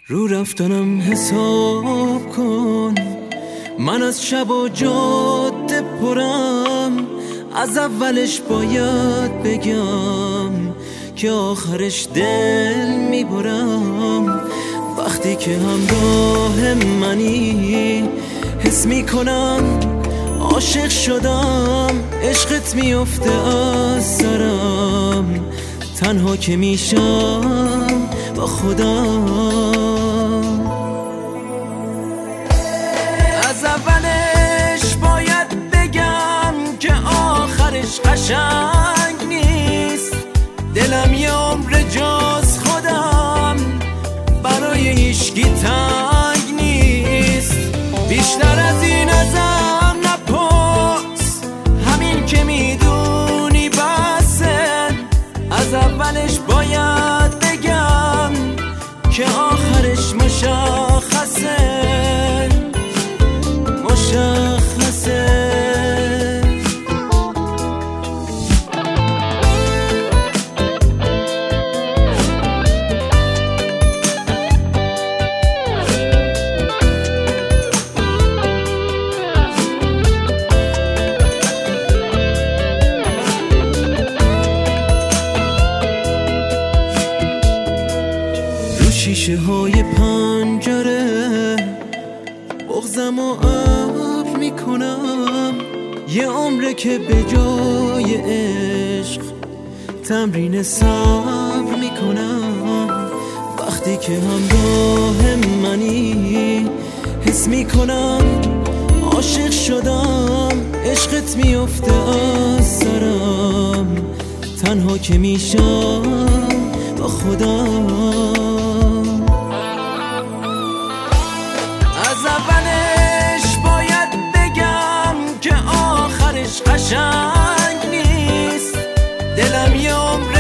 رو رفتنم حساب کن، من از شب و جاده پرم. از اولش باید بگم که آخرش دل میبرم. وقتی که همراه منی حس میکنم عاشق شدم، عشقت میفته از سرم. تنها که میشم با خودم. از اولش باید بگم که آخرش قشنگ نیست. دلم یه عمر جاز خودم برای هیچکی تنگ نیست. بیشتر از این ازم نپرس، همین که میدونی بسه. از اولش باید بگم که آخرش مشخصه. شیشه های پنجره بغضم و ابر میکنم. یه عمره که به جای عشق تمرین صبر میکنم. وقتی که همراه منی حس میکنم عاشق شدم، عشقت میفته از سرم. تنها که میشم با خودم. از اولش باید بگم که آخرش قشنگ نیست. دلم یه عمر